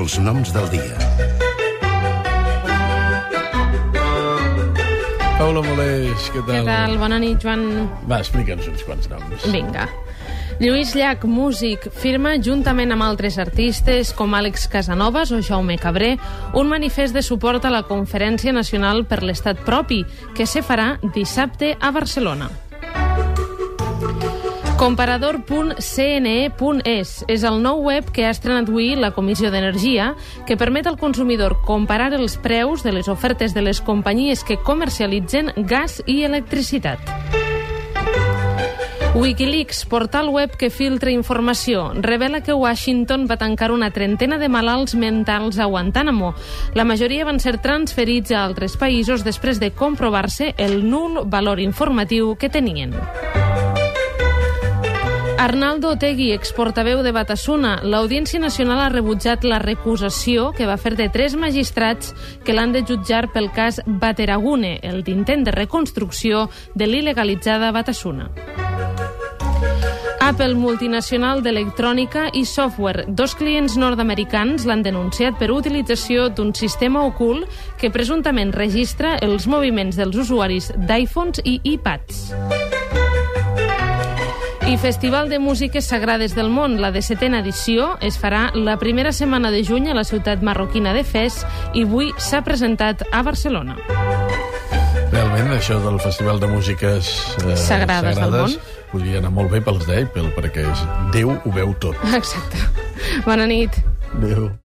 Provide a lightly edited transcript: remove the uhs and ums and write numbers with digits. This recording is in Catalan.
Els noms del dia. Paula Moleix, què tal? Què tal? Bona nit, Joan. Va, explica'ns uns quants noms. Vinga. Lluís Llach, músic, firma, juntament amb altres artistes com Àlex Casanovas o Jaume Cabré, un manifest de suport a la Conferència Nacional per l'Estat Propi, que se farà dissabte a Barcelona. Comparador.cne.es és el nou web que ha estrenat avui la Comissió d'Energia, que permet al consumidor comparar els preus de les ofertes de les companyies que comercialitzen gas i electricitat. Wikileaks, portal web que filtra informació, revela que Washington va tancar una trentena de malalts mentals a Guantánamo. La majoria van ser transferits a altres països després de comprovar-se el nul valor informatiu que tenien. Arnaldo Otegi, exportaveu de Batasuna. L'Audiència Nacional ha rebutjat la recusació que va fer de 3 magistrats que l'han de jutjar pel cas Bateragune, el d'intent de reconstrucció de l'il·legalitzada Batasuna. Apple, multinacional d'electrònica i software. 2 clients nord-americans l'han denunciat per utilització d'un sistema ocult que presumptament registra els moviments dels usuaris d'iPhones i iPads. I Festival de Músiques Sagrades del Món, la 17a edició, es farà la primera setmana de juny a la ciutat marroquina de Fes i avui s'ha presentat a Barcelona. Realment, això del Festival de Músiques Sagrades del Món podria anar molt bé pels d'Apple, perquè Déu ho veu tot. Exacte. Bona nit. Adéu.